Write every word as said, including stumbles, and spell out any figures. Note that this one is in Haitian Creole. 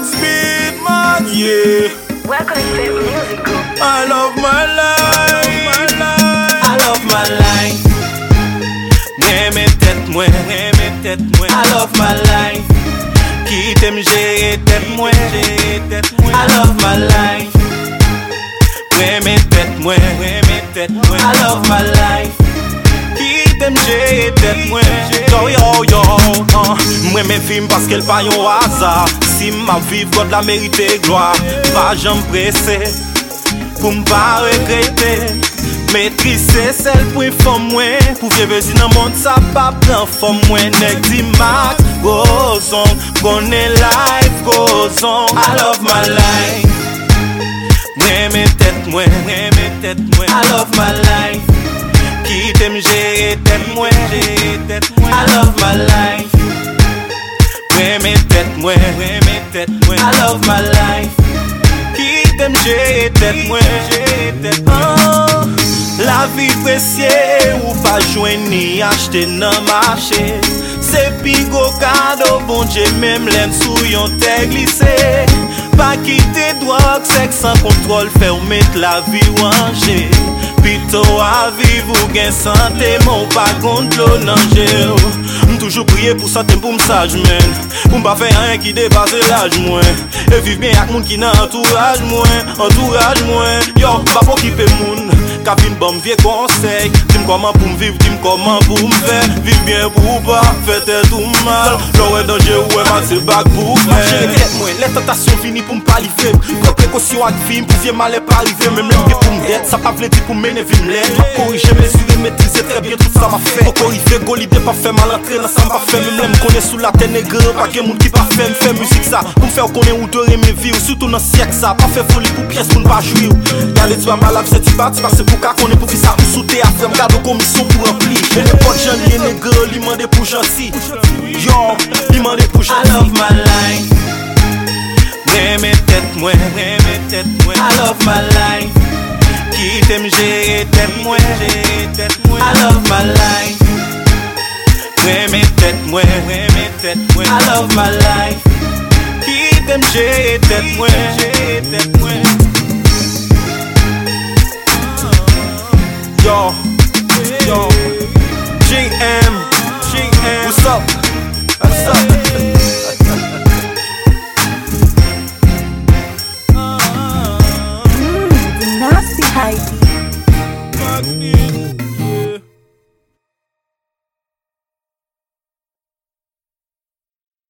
Max beat man, yeah. Welcome to Favorite Musical. I love my life, I love my life. Mwen men tèt mwen, mwen men tèt mwen. I love my life. Ki tem jere tèt mwen, jere tèt mwen. I love my life. Mwen men tèt mwen, mwen men tèt mwen. I love my life. Ki tem jere tèt mwen. Yo yo yo, uh. Mwen men film paske l pa yon hasard. Si ma viv God la merite gloire. Pa jam presse, pou m'pa regrette. Maîtriser celle pour femme moins. Pour faire baiser dans le monde, ça pas prend femme moins. Nèg di Max goes on, connais life goes on. I love my life. Mwen men tèt mwen, mwen men tèt mwen. I love my life. Ki tem jere tèt mwen, jere tèt mwen. I love my life. Mwen men tèt mwen, mwen men tèt mwen. I love my life. Ki tem jere tèt mwen, jere tèt mwen. La vie précieuse ou pas joindre ni acheter nan marché. C'est pi go cadeau bon Dieu même l'aime sous yon te glissé. Pas quitter drogue, sexe sans contrôle, faire ou mettre la vie ou ranger. Plutôt à vivre ou gain santé, mon pas contre l'eau danger. Toujours prier pour santé pour m'sage men. Pour m'pas faire rien qui dépasse l'âge moins. Et vivre bien avec moun qui n'a entourage moins. Entourage moins. Yo, pas pour kipper moun. Ka vin bon vieux conseil. Dis-moi comment pour m'vivre, dis-moi comment pour m'faire. Vivre bien pour pas faire tout mal. L'aurait danger ouais mal c'est bac pour faire. Les tentations finies pour m'pas livrer. Prends précaution avec film pour vieux mal est pas arrivé. Même l'aime pour m'dette, ça pas vle dire pour m'énerver m'lève. Corriger, mesurer, maîtriser très bien tout ça m'a fait. Faut corriger, go l'idée pas fait mal entrer dans ça m'a fait. Même l'aime connaît sous la terre nègre. Pas que moun qui pas fait m'fait musique ça. Pour m'faire connaître ou de mes vies. Surtout dans siècle ça. Pas fait folie pour pièce pour n'pas jouir. Y'a les tueurs malades, c'est tu bats, c'est pour qu'à connaître pour qui ça ou sauter à faire m'garde commission pour remplir. Et les potes jeunes, les nègres, ils m'en pour gentil. Yo, ils m'en pour gentil. I love my life. Mwen men tèt mwen, mwen men tèt mwen. I love my life. Ki tem jere tèt mwen, jere tèt mwen. I love my life. Mwen men tèt mwen, mwen men tèt mwen. I love my life. Ki tem jere tèt mwen, jere tèt mwen. Yo, yo, G M, G M, what's up?